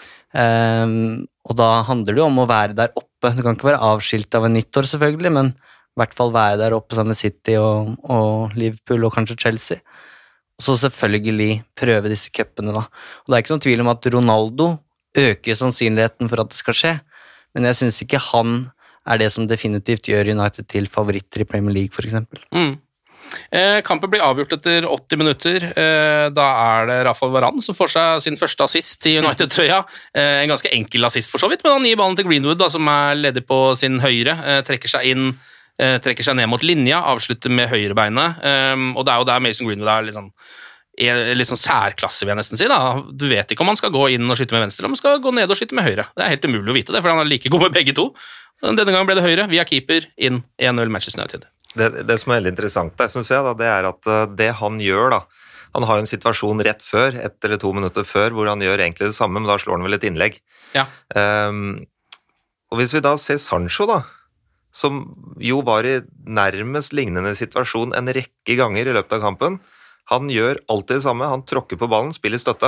og da handler det jo om å være der oppe. Det kan ikke være avskilt av en nyttår selvfølgelig, men i hvert fall være der oppe sammen med City og Liverpool og kanskje Chelsea. Og så selvfølgelig prøve disse cupene da. Og det er ikke noen tvil om at Ronaldo øker sannsynligheten for at det skal skje, men jeg synes ikke han er det som definitivt gjør United til favoritter i Premier League for eksempel. Kampen blir avgjort etter 80 minutter. Da er det Rafael Varane som får seg sin første assist i United-trøya. En ganske enkel assist for så vidt, men han gir ballen til Greenwood da, som er ledig på sin høyre, trekker seg inn, trekker seg ned mot linja, avslutter med høyrebeinet, og det er jo der Mason Greenwood er litt sånn særklasse, vil jeg nesten si da. Du vet ikke om han skal gå inn og skyte med venstre, eller om han skal gå ned og skyte med høyre. Det er helt umulig å vite det, for han er like god med begge to. Denne gangen ble det høyre, via keeper, inn 1-0 Manchester United. Det som er veldig interessant der, synes jeg, da, det er at det han gjør da, han har jo en situasjon rett før, 1 eller 2 minutter før, hvor han gjør egentlig det samme, men da slår han vel et innlegg. Ja. Og hvis vi da ser Sancho da, som jo var i nærmest lignende situasjon en rekke ganger i løpet av kampen, han gjør alltid det samme, han tråkker på ballen, spiller støtte.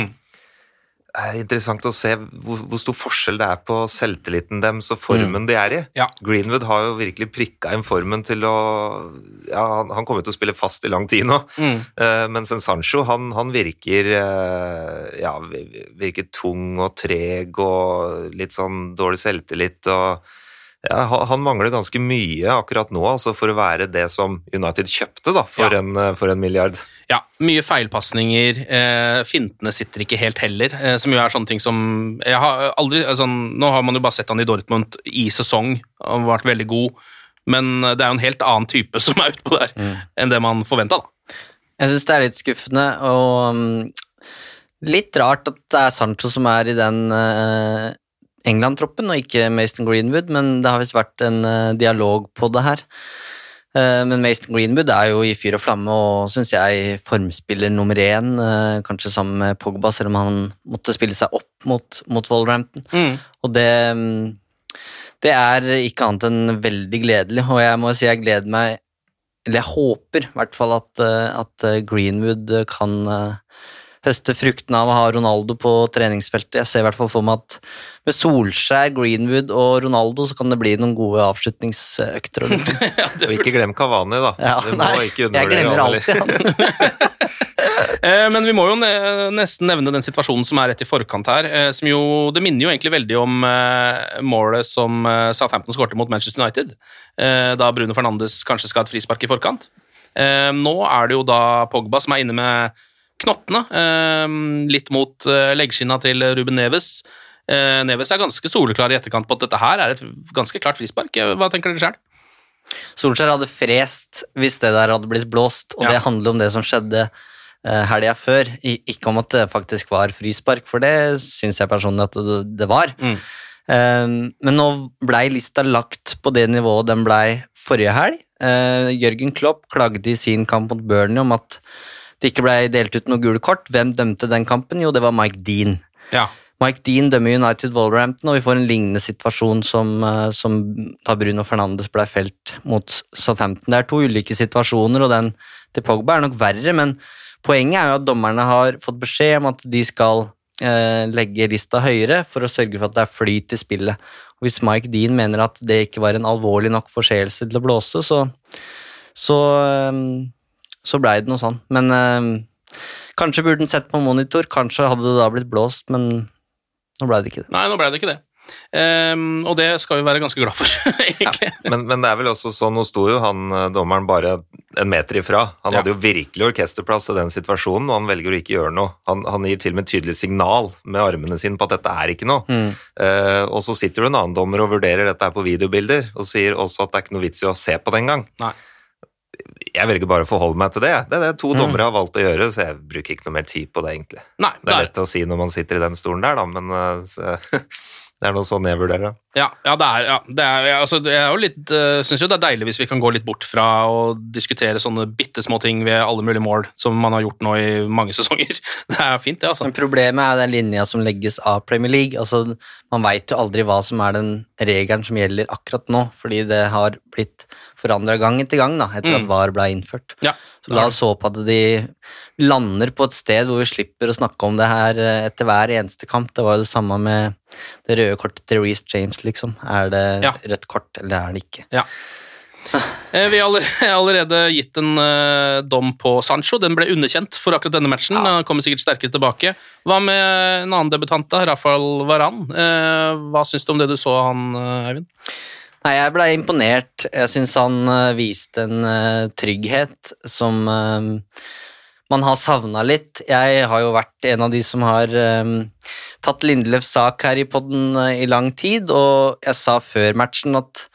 Det er interessant å se hvor stor forskjell det er på selvtilliten deres og formen de er i. Ja. Greenwood har jo virkelig prikket inn formen til å... Ja, han kommer til å spille fast i lang tid nå. Mens en Sancho, han virker virker tung og treg og litt sånn dårlig selvtillit og... Ja, han mangler ganske mye akkurat nå, altså for å være det som United kjøpte da, for en milliard. Ja, mye feilpassninger, fintene sitter ikke helt heller, som jo er sånne ting som, jeg har aldri, nå har man jo bare sett han i Dortmund i sesong, han har vært veldig god, men det er jo en helt annen type som er ute på der, enn det man forventet da. Jeg synes det er litt skuffende, og litt rart at det er Sancho som er i den... England-troppen, og ikke Mason Greenwood, men det har vist vært en dialog på det her. Men Mason Greenwood er jo i fyr og flamme, og synes jeg formspiller nummer 1, kanskje sammen med Pogba, selv om han måtte spille seg opp mot Wolverhampton. Og det er ikke annet enn veldig gledelig, og jeg må si jeg gleder meg, eller jeg håper i hvert fall at Greenwood kan... høste frukten av å ha Ronaldo på treningsfeltet. Jeg ser i hvert fall for meg at med Solskjær, Greenwood og Ronaldo så kan det bli noen gode avslutningsøkter. Og ikke glem Cavani da. Ja, jeg glemmer alltid han. Men vi må jo nesten nevne den situasjonen som er rett i forkant her, som jo, det minner jo egentlig veldig om målet som Southampton skårte mot Manchester United, da Bruno Fernandes kanskje skal ha et frispark i forkant. Nå er det jo da Pogba som er inne med knottene, litt mot leggskinna til Ruben Neves. Neves er ganske soleklar i etterkant på at dette her er et ganske klart frispark. Hva tenker dere selv? Solskjær hadde frest hvis det der hadde blitt blåst, og det handler om det som skjedde helgen før, ikke om at det faktisk var frispark, for det synes jeg personlig at det var. Men nå ble lista lagt på det nivået den ble forrige helg. Jørgen Klopp klagde i sin kamp mot Burnley om at det ikke ble delt ut noe gule kort. Hvem dømte den kampen? Jo, det var Mike Dean. Ja. Mike Dean dømmer United Wolverhampton, og vi får en lignende situasjon som da Bruno Fernandes ble felt mot Southampton. Det er to ulike situasjoner, og den til Pogba er nok verre, men poenget er jo at dommerne har fått beskjed om at de skal legge lista høyere for å sørge for at det er flyt i spillet. Og hvis Mike Dean mener at det ikke var en alvorlig nok forseelse til å blåse, så ble det noe sånn. Men kanskje burde den sett på monitor, kanskje hadde det da blitt blåst, men nå ble det ikke det. Nei, nå ble det ikke det. Og det skal vi være ganske glad for, egentlig. Ja, men det er vel også sånn, nå sto jo han dommeren bare en meter ifra. Han hadde jo virkelig orkesterplass til den situasjonen, og han velger å ikke gjøre noe. Han gir til og med et tydelig signal med armene sine på at dette er ikke noe. Og så sitter det en annen dommer og vurderer dette her på videobilder, og sier også at det er ikke noe vits i å se på det engang. Nei. Jeg velger bare å forholde meg til det. Det er det to dommere har valgt å gjøre, så jeg bruker ikke noe mer tid på det, egentlig. Nei, det er lett å si når man sitter i den stolen der, da, men det er noe sånn jeg vurderer. Ja, det er jo litt, synes jo det er deilig hvis vi kan gå litt bort fra å diskutere sånne bittesmå ting ved alle mulige mål, som man har gjort nå i mange sesonger. Det er fint, det, altså. Men problemet er den linja som legges av Premier League. Altså, man vet jo aldri hva som er den regelen som gjelder akkurat nå, fordi det har blitt forandret gang etter gang, da, etter at VAR ble innført. Ja. Så la oss håpe at de lander på et sted hvor vi slipper å snakke om det her etter hver eneste kamp. Det var jo det samme med det røde kortet til Reece James, liksom. Er det rødt kort, eller er det ikke? Ja. Vi har allerede gitt en dom på Sancho. Den ble underkjent for akkurat denne matchen. Han kommer sikkert sterkere tilbake. Hva med en annen debutant da, Rafael Varane? Hva synes du om det du så han, Eivind? Nei, jeg ble imponert. Jeg synes han viste en trygghet som man har savnet litt. Jeg har jo vært en av de som har tatt Lindeløfs sak her i podden i lang tid, og jeg sa før matchen at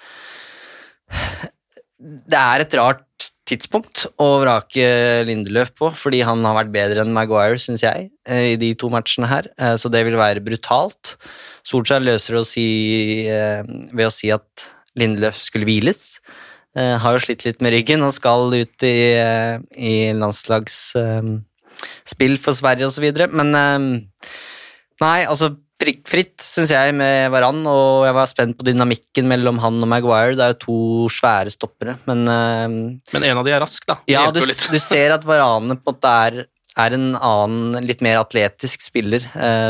det er et rart tidspunkt å vrake Lindeløf på, fordi han har vært bedre enn Maguire, synes jeg, i de to matchene her, så det vil være brutalt. Solskjær løser det ved å si at Lindeløf skulle hviles. Har jo slitt litt med ryggen og skal ut i landslagsspill for Sverige og så videre, men nei, altså prikkfritt synes jeg med Varane, og jeg var spent på dynamikken mellom han og Maguire. Det er jo to svære stoppere, men en av de er rask, da. Ja, du ser at Varane på en måte er en annen, litt mer atletisk spiller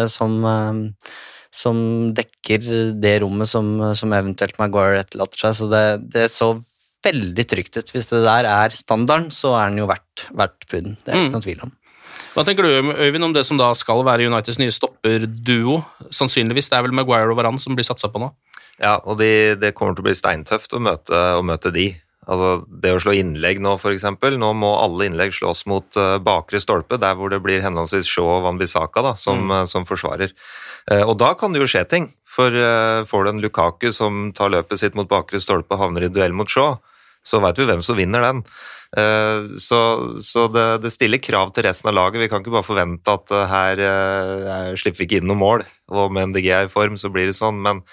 som dekker det rommet som eventuelt Maguire etterlater seg, så det så veldig trygt ut. Hvis det der er standarden, så er den jo verdt puden. Det er ikke noe tvil om. Hva tenker du, Øyvind, om det som da skal være Uniteds nye stopperduo? Sannsynligvis, det er vel Maguire og Varane som blir satset på nå? Ja, og det kommer til å bli steintøft å møte de. Altså, det å slå innlegg nå, for eksempel. Nå må alle innlegg slås mot bakre stolpe, der hvor det blir henholdsvis Shaw og Wan-Bissaka da, som forsvarer. Og da kan det jo skje ting, for får du en Lukaku som tar løpet sitt mot bakre stolpe og havner i duell mot Shaw, så vet vi hvem som vinner den. Så det stiller krav til resten av laget. Vi kan ikke bare forvente at her slipper vi ikke inn noe mål, og med NDG i form så blir det sånn, men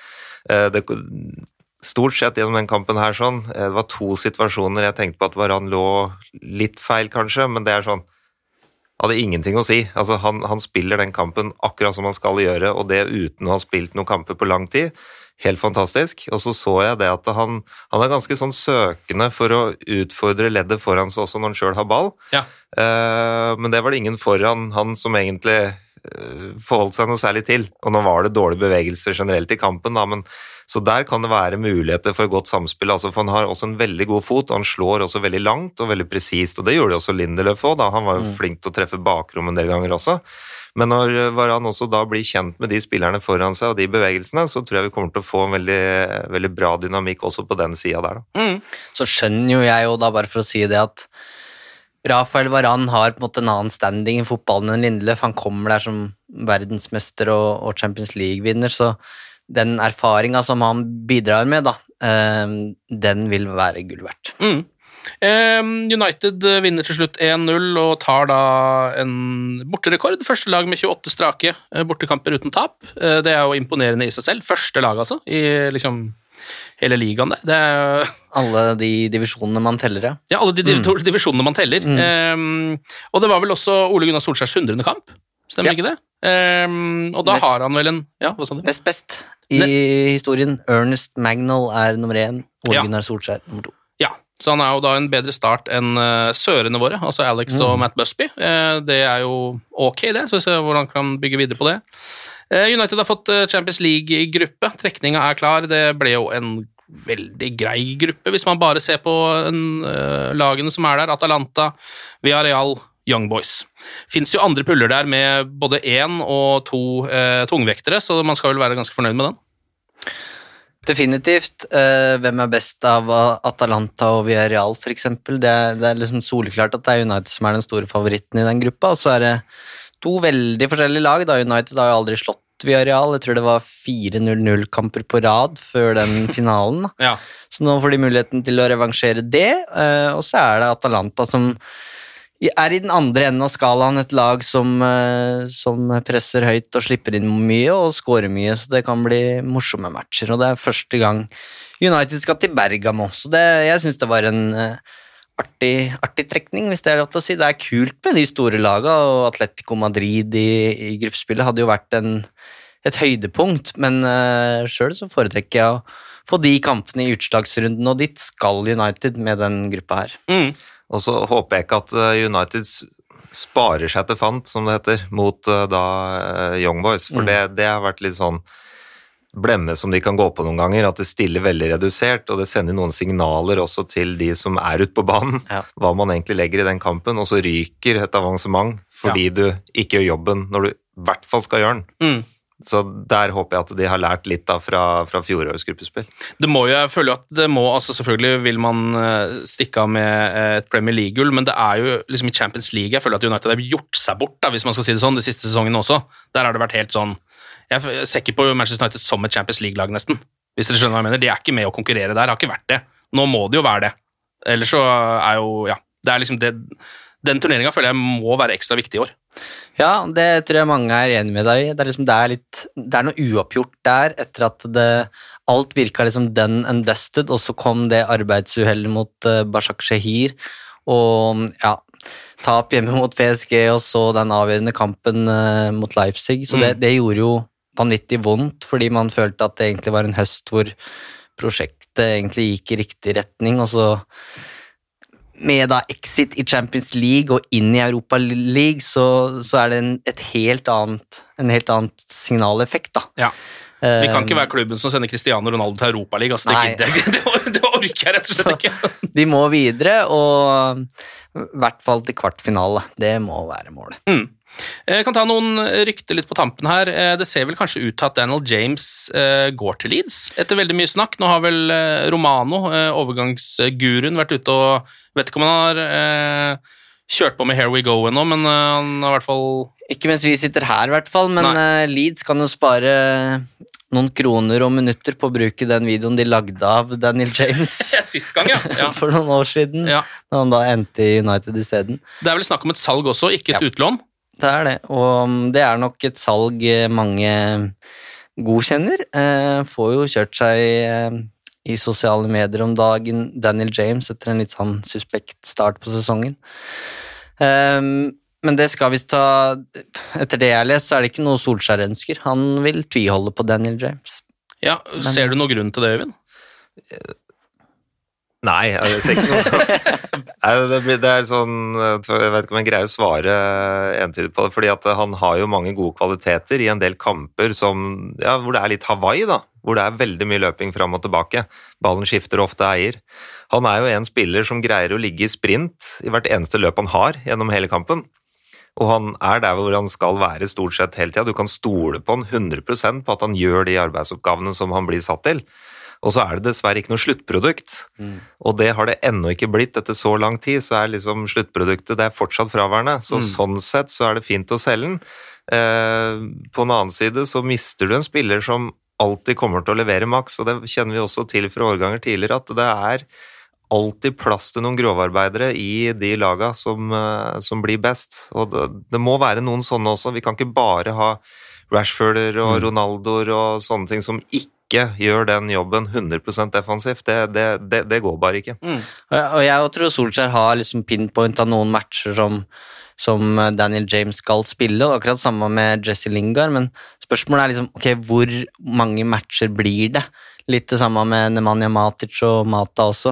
stort sett gjennom den kampen her sånn, det var to situasjoner jeg tenkte på at Varane lå litt feil kanskje, men det er sånn, hadde ingenting å si. Altså han spiller den kampen akkurat som han skal gjøre, og det uten å ha spilt noen kamper på lang tid. Helt fantastisk. Og så jeg det at han er ganske sånn søkende for å utfordre leddet foran seg også når han selv har ball. Ja. Men det var det ingen foran han som egentlig forholdt seg noe særlig til. Og nå var det dårlige bevegelser generelt i kampen, da, men så der kan det være muligheter for godt samspill, altså, for han har også en veldig god fot, og han slår også veldig langt og veldig presist, og det gjorde også Lindeløf også, da. Han var jo flink til å treffe bakrom en del ganger også. Men når Varane også da blir kjent med de spillerne foran seg og de bevegelsene, så tror jeg vi kommer til å få en veldig, veldig bra dynamikk også på den siden der. Da. Så skjønner jo jeg jo da, bare for å si det, at Rafael Varane har på en måte en annen standing i fotballen enn Lindeløf. Han kommer der som verdensmester og Champions League-vinner, så den erfaringen som han bidrar med, da, den vil være gull verdt. United vinner til slutt 1-0 og tar da en borterekord. Første lag med 28 strake bortekamper uten tap. Det er jo imponerende i seg selv. Første lag altså, i liksom hele ligaen der. Det er Alle de divisjonene man teller, ja. Ja, alle de divisjonene man teller. Og det var vel også Ole Gunnar Solskjærs 100. kamp, stemmer ikke det? Og da har han vel en... Ja, hva sa du? Nest best i historien. Ernest Magnall er nummer 1, Ole Gunnar Solskjær nummer 2. Ja, så han er jo da en bedre start enn sørene våre, altså Alex og Matt Busby. Det er jo ok det, så vi ser hvordan han kan bygge videre på det. United har fått Champions League i gruppe, trekninga er klar, det ble jo en veldig grei gruppe, hvis man bare ser på lagene som er der, Atalanta, Villarreal, Young Boys. Finnes jo andre puller der med både 1 og 2 tungvektere, så man skal vel være ganske fornøyd med den. Definitivt. Hvem er best av Atalanta og Villarreal, for eksempel? Det er liksom soleklart at det er United som er den store favoritten i den gruppa, og så er det 2 veldig forskjellige lag. Da United har jo aldri slått Villarreal, jeg tror det var 4-0-0-kamper på rad før den finalen. Ja. Så nå får de muligheten til å revansjere det, og så er det Atalanta som er i den andre enden av skalaen, et lag som presser høyt og slipper inn mye og scorer mye, så det kan bli morsomme matcher, og det er første gang United skal til Bergamo, så jeg synes det var en artig trekning, hvis det er lov til å si. Det er kult med de store lagene, og Atletico Madrid i gruppespillet hadde jo vært et høydepunkt, men selv så foretrekker jeg å få de kampene i utslagsrunden, og dit skal United med den gruppa her. Og så håper jeg ikke at United sparer seg til fant, som det heter, mot da Young Boys, for det har vært litt sånn blemme som de kan gå på noen ganger, at det stiller veldig redusert, og det sender noen signaler også til de som er ute på banen, hva man egentlig legger i den kampen, og så ryker et avansement fordi du ikke gjør jobben når du i hvert fall skal gjøre den. Så der håper jeg at de har lært litt da fra fjorårets gruppespill. Det må jo, jeg føler at det må, altså selvfølgelig vil man stikke av med et Premier League-gull, men det er jo liksom i Champions League, jeg føler at United har gjort seg bort da, hvis man skal si det sånn, de siste sesongene også. Der har det vært helt sånn, jeg ser ikke på Manchester United som et Champions League-lag nesten, hvis dere skjønner hva jeg mener. De er ikke med å konkurrere der, har ikke vært det. Nå må det jo være det. Ellers så er jo, ja, det er liksom det, den turneringen føler jeg må være ekstra viktig i år. Ja, det tror jeg mange er enig med deg i. Det er noe uoppgjort der, etter at alt virket liksom done and dusted, og så kom det arbeidsuhellet mot Başak Şehir, og ja, tap hjemme mot PSG, og så den avgjørende kampen mot Leipzig, så det gjorde jo vanvittig vondt, fordi man følte at det egentlig var en høst hvor prosjektet egentlig gikk i riktig retning, og så med da exit i Champions League og inn i Europa League, så er det en helt annet signaleffekt da. Ja. Vi kan ikke være klubben som sender Cristiano Ronaldo til Europa League, altså det orker jeg rett og slett ikke. De må videre, og i hvert fall til kvartfinale. Det må være målet. Jeg kan ta noen rykter litt på tampen her. Det ser vel kanskje ut til at Daniel James går til Leeds, etter veldig mye snakk. Nå har vel Romano, overgangsguruen, vært ute og vet ikke om han har kjørt på med Here We Go ennå, men han har i hvert fall... Ikke mens vi sitter her i hvert fall, men Leeds kan jo spare noen kroner og minutter på å bruke den videoen de lagde av Daniel James. Sist gang, ja. For noen år siden, da han da endte i United i stedet. Det er vel snakk om et salg også, ikke et utlån? Det er det, og det er nok et salg mange godkjenner. Får jo kjørt seg i sosiale medier om dagen, Daniel James, etter en litt sånn suspekt start på sesongen. Men det skal vi ta, etter det jeg har lest, så er det ikke noe Solskjær ønsker. Han vil tviholde på Daniel James. Ja, ser du noen grunn til det, Øyvind? Nei, jeg ser ikke noe. Det er sånn, jeg vet ikke om jeg greier å svare entydig på det, fordi at han har jo mange gode kvaliteter i en del kamper som, hvor det er litt Hawaii da, hvor det er veldig mye løping fram og tilbake. Ballen skifter ofte eier. Han er jo en spiller som greier å ligge i sprint i hvert eneste løp han har gjennom hele kampen. Og han er der hvor han skal være stort sett hele tiden. Du kan stole på han 100% på at han gjør de arbeidsoppgavene som han blir satt til. Og så er det dessverre ikke noe sluttprodukt. Og det har det ennå ikke blitt etter så lang tid, så er liksom sluttproduktet det er fortsatt fraværende. Så sånn sett så er det fint å selge den. På en annen side så mister du en spiller som alltid kommer til å levere maks, og det kjenner vi også til fra årganger tidligere, at det er alltid plass til noen grovarbeidere i de laga som blir best, og det må være noen sånne også. Vi kan ikke bare ha Rashforder og Ronaldoer og sånne ting som ikke gjør den jobben 100% defensivt. Det går bare ikke. Og jeg tror Solskjær har liksom pinpoint av noen matcher som Daniel James skal spille, og akkurat samme med Jesse Lingard, men spørsmålet liksom, ok, hvor mange matcher blir det? Litt det samme med Nemanja Matic og Mata også.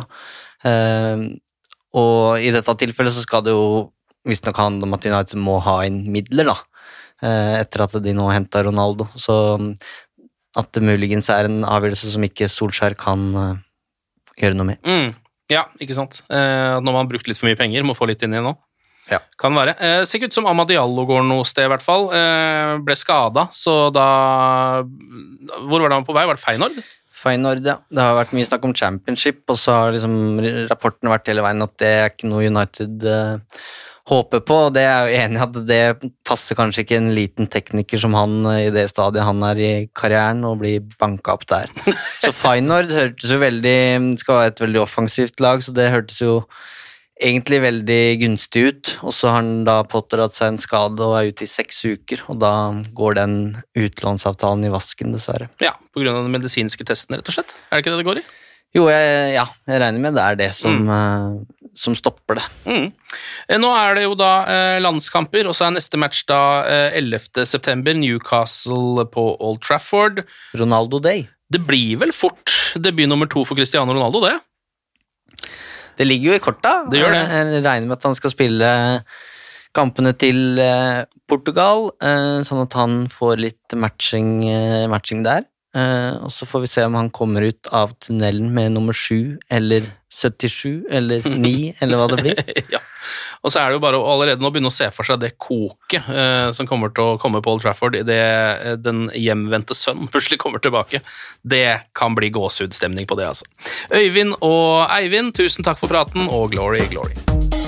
Og i dette tilfellet så skal det jo visstnok handle om at United må ha inn midler da, etter at de nå hentet Ronaldo, så at det muligens en avgjørelse som ikke Solskjær kan gjøre noe med. Ja, ikke sant. Når man har brukt litt for mye penger, må få litt inn igjen nå. Ja. Kan være. Ser ikke ut som Amad Diallo går noe sted i hvert fall. Ble skadet, så da... Hvor var det han på vei? Var det Feyenoord? Feyenoord, ja. Det har vært mye snakk om championship, og så har liksom rapporten vært hele veien at det ikke noe United håper på, og det jo enig i at det passer kanskje ikke en liten tekniker som han i det stadiet han i karrieren, og blir banket opp der. Så Feyenoord hørtes jo skal være et veldig offensivt lag, så det hørtes jo egentlig veldig gunstig ut, og så har han da pådratt seg en skade og ute i 6 uker, og da går den utlånsavtalen i vasken, dessverre. Ja, på grunn av den medisinske testen, rett og slett. Det ikke det går i? Jo, jeg regner med det det som stopper det. Nå det jo da landskamper, og så neste match da 11. september, Newcastle på Old Trafford. Ronaldo Day. Det blir vel fort debut nummer 2 for Cristiano Ronaldo, det? Det ligger jo i korta. Det gjør det. Jeg regner med at han skal spille kampene til Portugal, sånn at han får litt matching der. Og så får vi se om han kommer ut av tunnelen med nummer 7, eller 77, eller 9, eller hva det blir. Ja, og så det jo bare å allerede nå begynne å se for seg det koket som kommer til å komme på Old Trafford, den hjemvendte sønn plutselig kommer tilbake. Det kan bli gåsehudstemning på det, altså. Øyvind og Eivind, tusen takk for praten, og glory, glory.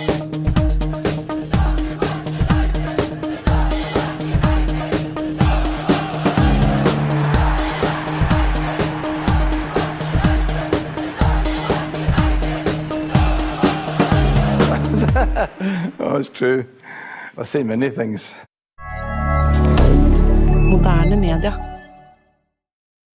Oh, it's true. I've seen many things. Moderne media.